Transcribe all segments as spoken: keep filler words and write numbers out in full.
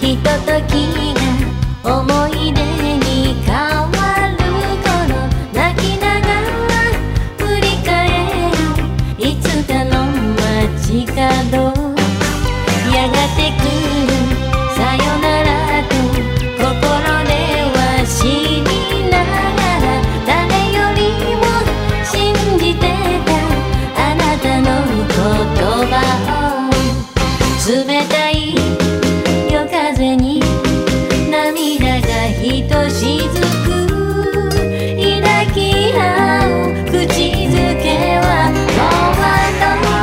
ひとときが思い出に変わる頃、泣きながら振り返るいつかの街角、やがて来るさよならと心では知りながら、誰よりも信じてたあなたの言葉を、冷たい夜風に涙がひとしずく抱き合う、口づけは永遠の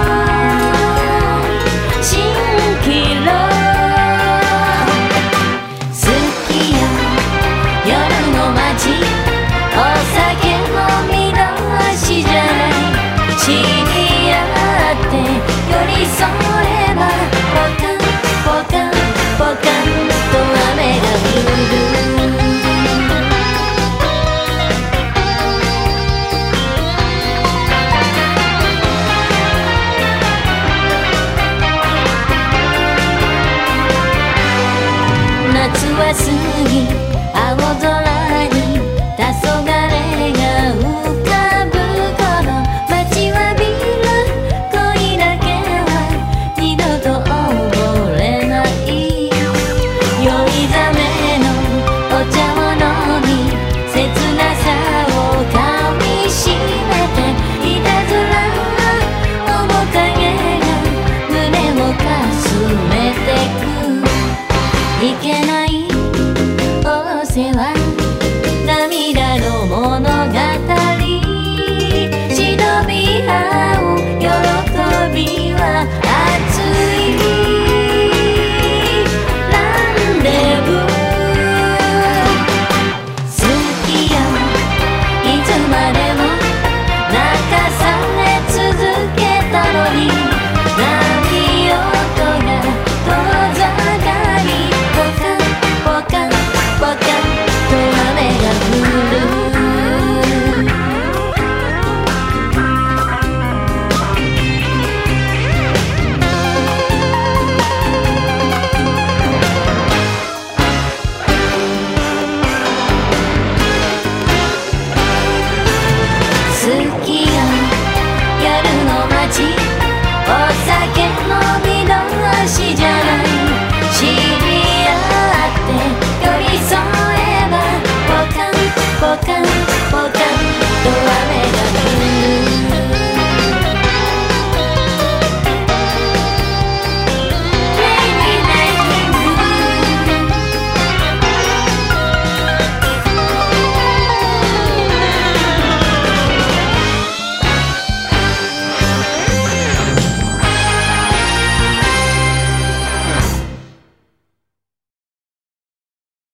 蜃気楼。好きよ夜の街、お酒飲み同士じゃない、知り合って寄り添えばポカンポカンポカンと雨が降る。夏は過ぎ青空に黄昏